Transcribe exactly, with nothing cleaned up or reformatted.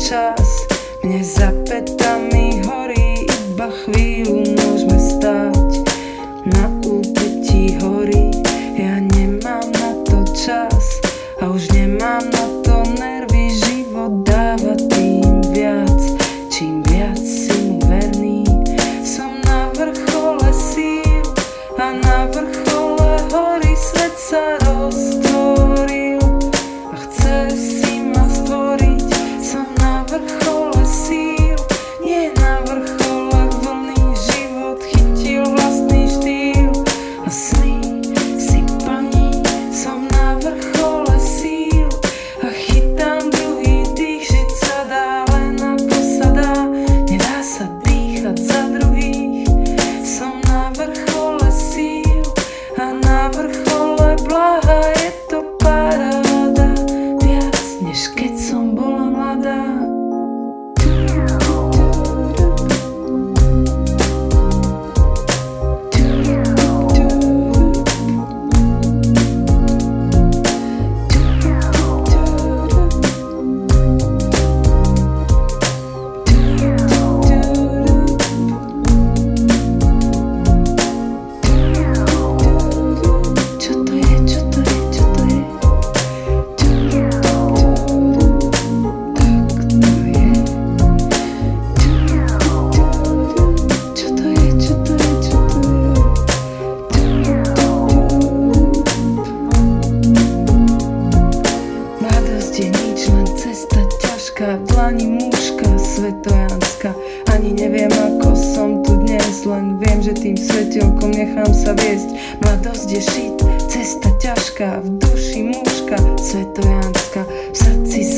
čas. Mne za pätami horí, iba chvíľu môžeme stáť na úpetí hory. Ja nemám na to čas a už nemám na to nervy. Život dáva tým viac, čím viac si mu verný. Som na vrchole síl a na vrchole hory svet sa roztvoril a chce si ma stvoriť. Som na vrchole síl, nie na vrchole vlny. Život chytil vlastný štýl a sny si plní. Som na vrchole síl a chytám druhý dých. Žiť sa dá len ako sa dá, nedá sa dýchať za druhých. Som na vrchole síl a na vrchole blaha. Je to paráda, viac než keď som bola mladá. Čo to je, čo to je, čo to je? Tak to je. Čo to je, čo to je, čo to je? Mladosť je nič, len cesta ťažká, v dlani múška svetojanská. Ani neviem, ako som tu dnes, len viem, že tým svetielkom nechám sa viesť. Mladosť je šit, cesta ťažká, v duši múška svetojanská, v srdci